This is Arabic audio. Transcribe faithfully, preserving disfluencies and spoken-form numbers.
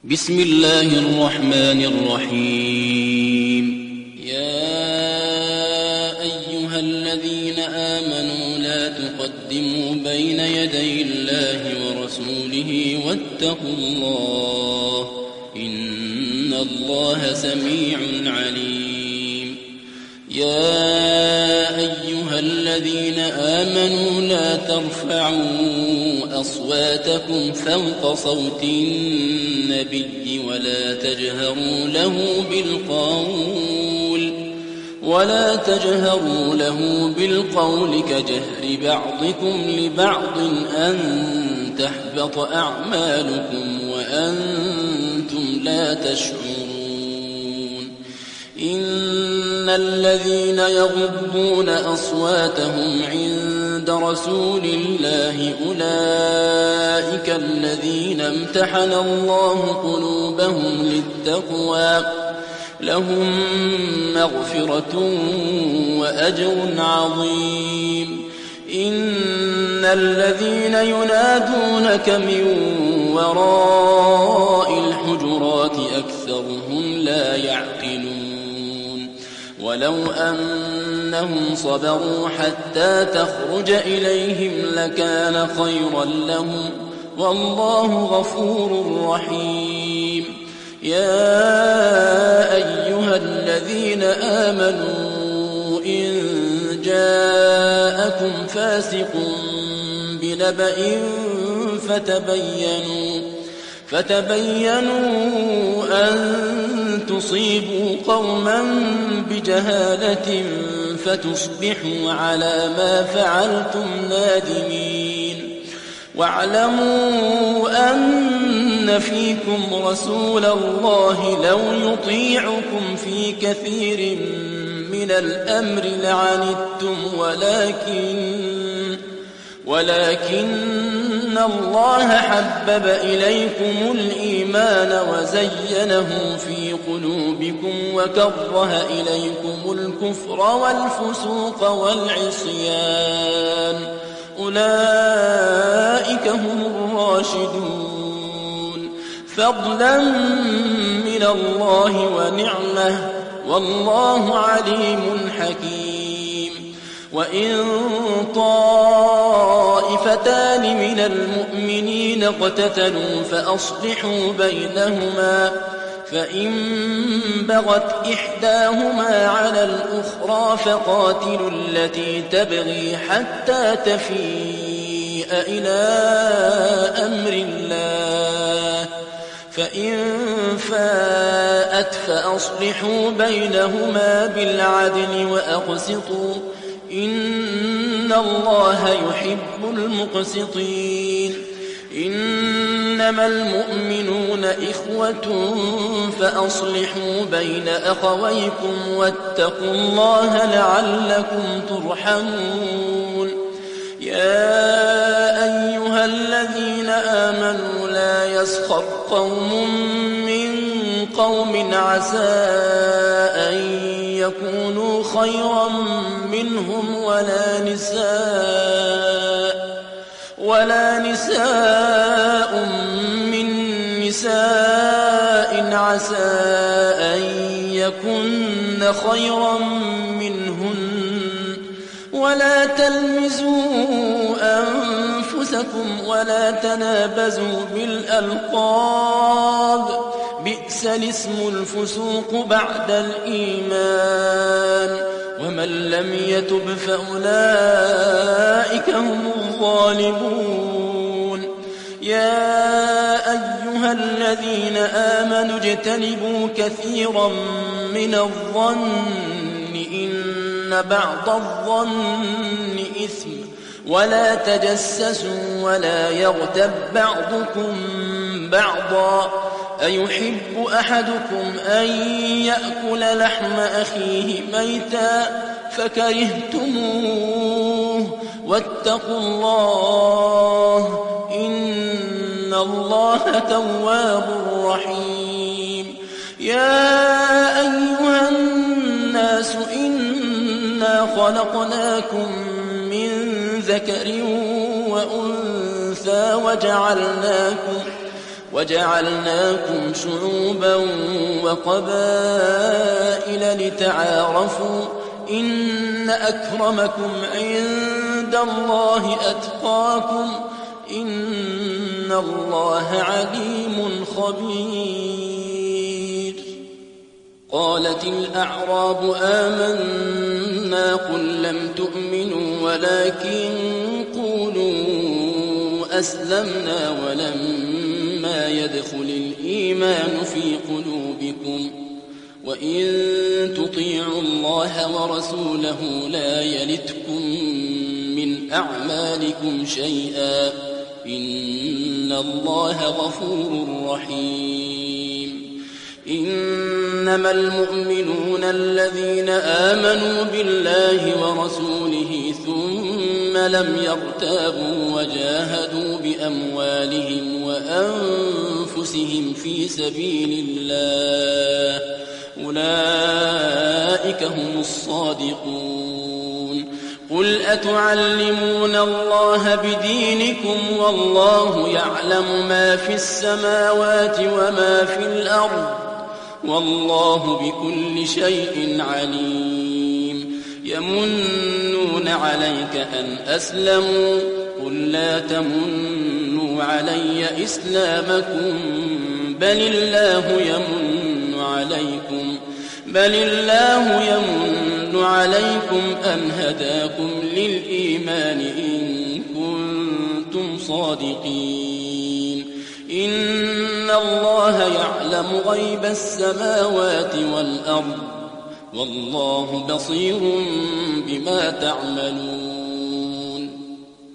بسم الله الرحمن الرحيم. يا أيها الذين آمنوا لا تقدموا بين يدي الله ورسوله واتقوا الله إن الله سميع عليم. يا أيها الذين آمنوا لا ترفعوا أصواتكم فوق صوت النبي ولا تجهروا له بالقول ولا تجهروا له بالقول كجهر بعضكم لبعض أن تحبط أعمالكم وأنتم لا تشعرون. إن الذين يغضون أصواتهم عند رسول الله أولئك الذين امتحن الله قلوبهم للتقوى لهم مغفرة وأجر عظيم. إن الذين ينادونك من وراء الحجرات أكثرهم لا يعقلون. ولو أنهم صبروا حتى تخرج إليهم لكان خيرا لهم والله غفور رحيم. يا أيها الذين آمنوا إن جاءكم فاسق بنبأ فتبينوا فتبينوا أن تصيبوا قوما بجهالة فتصبحوا على ما فعلتم نادمين. واعلموا أن فيكم رسول الله لو يطيعكم في كثير من الأمر لعنتم ولكن ولكن الله حبب إليكم الإيمان وزينه في قلوبكم وكره إليكم الكفر والفسوق والعصيان أولئك هم الراشدون فضلا من الله ونعمة والله عليم حكيم. وإن طائفتان من المؤمنين اقتتلوا فأصلحوا بينهما فإن بغت إحداهما على الأخرى فقاتلوا التي تبغي حتى تفيء إلى أمر الله فإن فاءت فأصلحوا بينهما بالعدل وأقسطوا إن الله يحب المقسطين. إنما المؤمنون إخوة فأصلحوا بين أخويكم واتقوا الله لعلكم ترحمون. يا أيها الذين آمنوا لا يسخر قوم من قوم عسى أن يكونوا خيرا منهم ولا نساء ولا نساء من نساء عسى أن يكن خيرا منهن ولا تلمزوا أنفسكم ولا تنابزوا بالألقاب بئس الاسم الفسوق بعد الإيمان ومن لم يتب فأولئك هم الظالمون. يا أيها الذين آمنوا اجتنبوا كثيرا من الظن إن بعض الظن إثم ولا تجسسوا ولا يغتب بعضكم بعضا أيحب أحدكم أن يأكل لحم أخيه ميتا فكرهتموه واتقوا الله إن الله تواب رحيم. يا أيها الناس إنا خلقناكم من ذكر وأنثى وجعلناكم وجعلناكم شعوبا وقبائل لتعارفوا إن أكرمكم عند الله أتقاكم إن الله عليم خبير. قالت الأعراب آمنا قل لم تؤمنوا ولكن قولوا أسلمنا ولما يدخل الإيمان في قلوبكم وإن تطيعوا الله ورسوله لا يلتكم من أعمالكم شيئا إن الله غفور رحيم. إنما المؤمنون الذين آمنوا بالله ورسوله ثم لم يرتابوا وجاهدوا بأموالهم وأنفسهم في سبيل الله أولئك هم الصادقون. قل أتعلمون الله بدينكم والله يعلم ما في السماوات وما في الأرض والله بكل شيء عليم. يمنون عليك أن أسلموا قل لا تمنوا علي إسلامكم بل الله يمن عليكم بل الله يمن عليكم أن هداكم للإيمان إن كنتم صادقين. إن الله يعلم غيب السماوات والأرض والله بصير بما تعملون.